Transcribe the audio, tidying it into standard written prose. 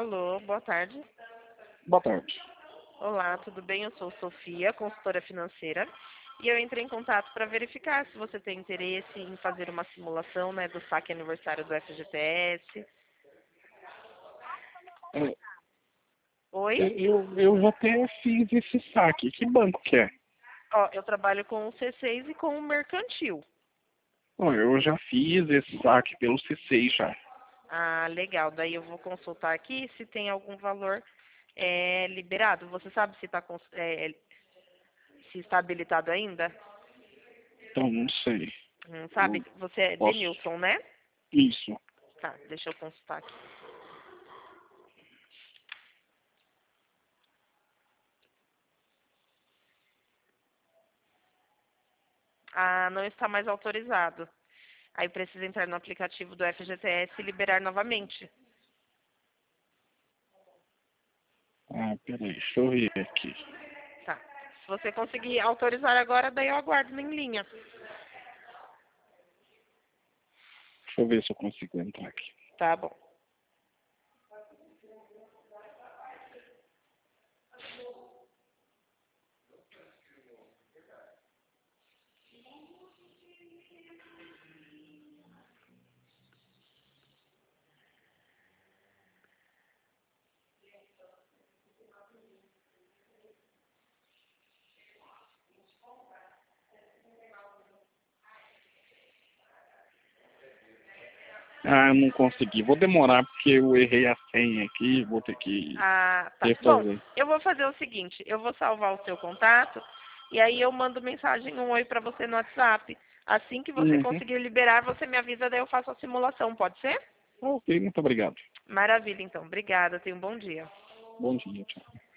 Alô, boa tarde. Boa tarde. Olá, tudo bem? Eu sou Sofia, consultora financeira, e eu entrei em contato para verificar se você tem interesse em fazer uma simulação, né, do saque aniversário do FGTS. É, Oi? eu já até fiz esse saque. Que banco que é? Ó, eu trabalho com o C6 e com o Mercantil. Bom, eu já fiz esse saque pelo C6 já. Ah, legal. Daí eu vou consultar aqui se tem algum valor liberado. Você sabe se está habilitado ainda? Então, não sei. Sabe? Eu Você é posso... Denilson, né? Isso. Tá, deixa eu consultar aqui. Ah, não está mais autorizado. Aí precisa entrar no aplicativo do FGTS e liberar novamente. Ah, peraí, deixa eu ver aqui. Tá. Se você conseguir autorizar agora, daí eu aguardo em linha. Deixa eu ver se eu consigo entrar aqui. Tá bom. Ah, eu não consegui. Vou demorar porque eu errei a senha aqui. Vou ter que Ah, tá. Bom, refazer. eu vou fazer o seguinte, eu vou salvar o seu contato e aí eu mando mensagem, um oi pra você no WhatsApp. Assim que você Uhum. conseguir liberar, você me avisa, daí eu faço a simulação, pode ser? Ok, muito obrigado. Maravilha, então. Obrigada, tenha um bom dia. Bom dia, tchau.